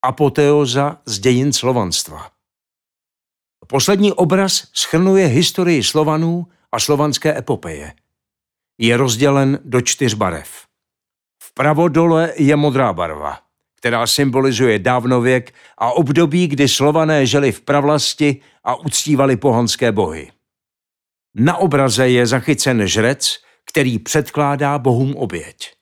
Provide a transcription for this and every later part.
apoteóza z dějin slovanstva. Poslední obraz shrnuje historii Slovanů a slovanské epopeje. Je rozdělen do 4 barev. Vpravo dole je modrá barva, která symbolizuje dávnověk a období, kdy Slované žili v pravlasti a uctívali pohanské bohy. Na obraze je zachycen žrec, který předkládá bohům oběť.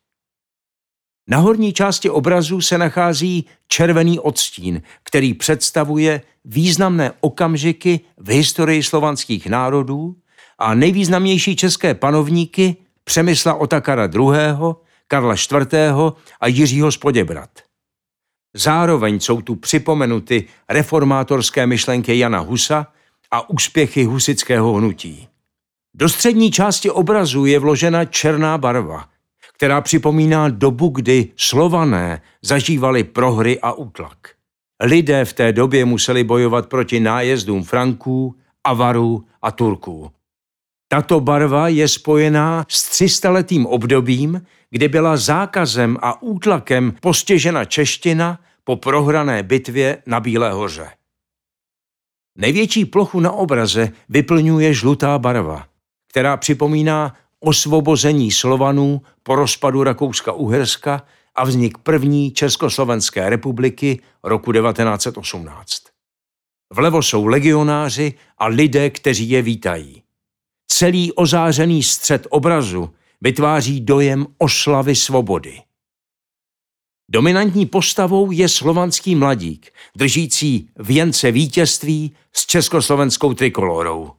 Na horní části obrazu se nachází červený odstín, který představuje významné okamžiky v historii slovanských národů a nejvýznamnější české panovníky Přemysla Otakara II., Karla IV. A Jiřího z Poděbrad. Zároveň jsou tu připomenuty reformátorské myšlenky Jana Husa a úspěchy husitského hnutí. Do střední části obrazu je vložena černá barva, která připomíná dobu, kdy Slované zažívali prohry a útlak. Lidé v té době museli bojovat proti nájezdům Franků, Avarů a Turků. Tato barva je spojená s 300letým obdobím, kdy byla zákazem a útlakem postižena čeština po prohrané bitvě na Bílé hoře. Největší plochu na obraze vyplňuje žlutá barva, která připomíná osvobození Slovanů po rozpadu Rakouska-Uherska a vznik první Československé republiky roku 1918. Vlevo jsou legionáři a lidé, kteří je vítají. Celý ozářený střed obrazu vytváří dojem oslavy svobody. Dominantní postavou je slovanský mladík, držící věnce vítězství s československou trikolorou.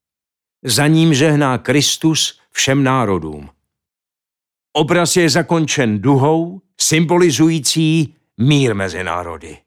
Za ním žehná Kristus všem národům. Obraz je zakončen duhou, symbolizující mír mezi národy.